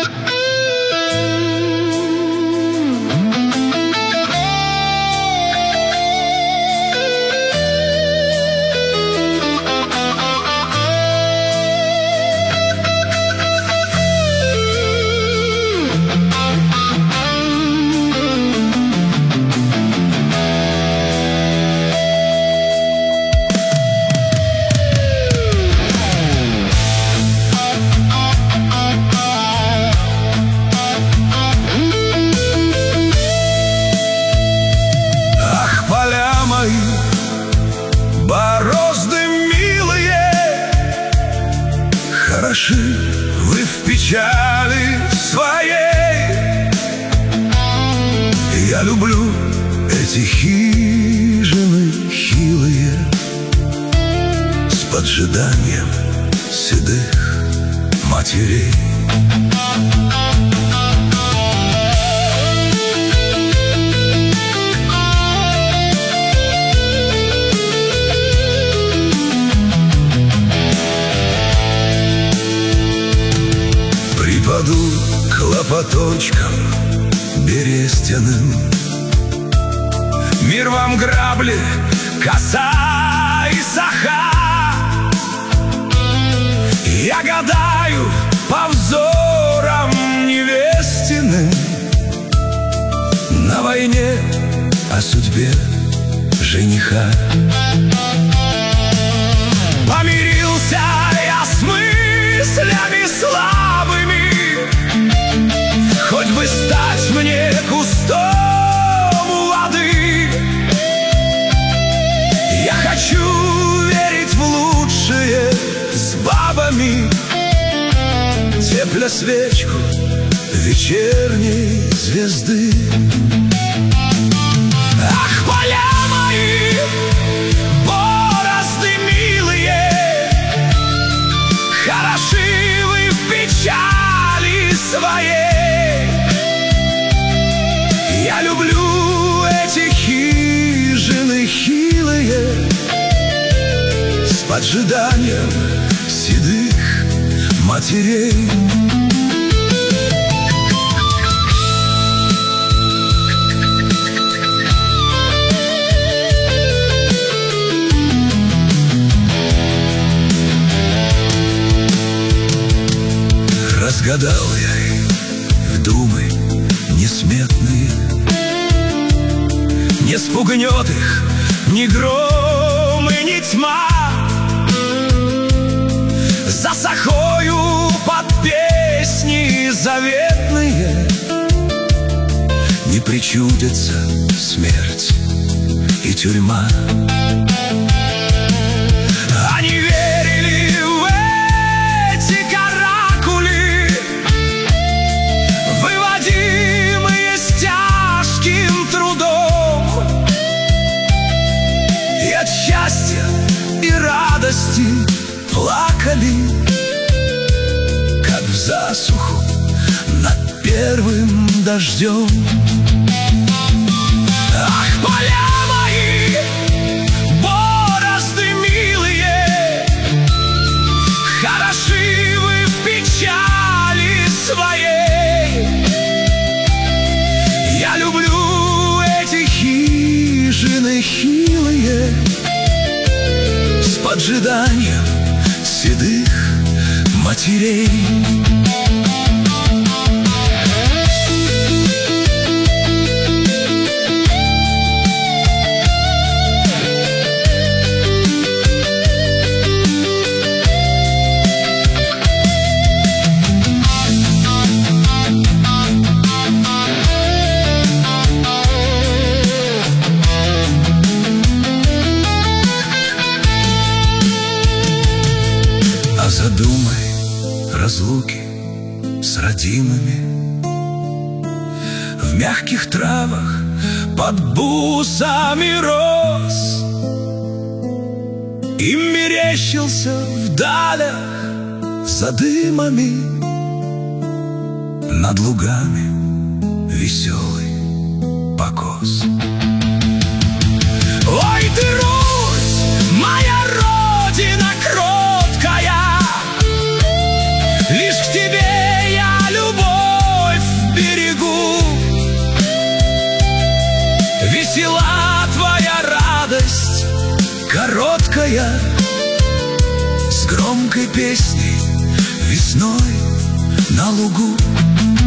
Борозды милые, хороши вы в печали своей. Я люблю эти хижины хилые с поджиданием седых матерей. Припаду к лопаточкам берестяным, мир вам грабли, коса и саха. Я гадаю по взорам невестиным на войне о судьбе жениха. Помирился я с мыслями слабыми, хоть бы стать мне кустом у воды. Я хочу верить в лучшее с бабами, тепля свечку вечерней звезды. Ах, поля мои, борозды милые, хороши вы в печали своей. Я люблю эти хижины хилые с поджиданием седых матерей. Разгадал я в думы несметные, не спугнет их ни гром и ни тьма. За сахою под песни заветные не причудится смерть и тюрьма. Они верили в эти каракули, выводимые с тяжким трудом, и от счастья и радости плакали, как в засуху над первым дождем. Ах, поля мои, борозды милые, хороши вы в печали своей. Я люблю эти хижины хилые с поджиданием седых матерей. А задумай разлуки с родимыми в мягких травах под бусами роз. Им мерещился в далях за дымами над лугами веселый покос. Ой, ты, Русь, моя родина кроткая, лишь к тебе я любовь края с громкой песней весной на лугу.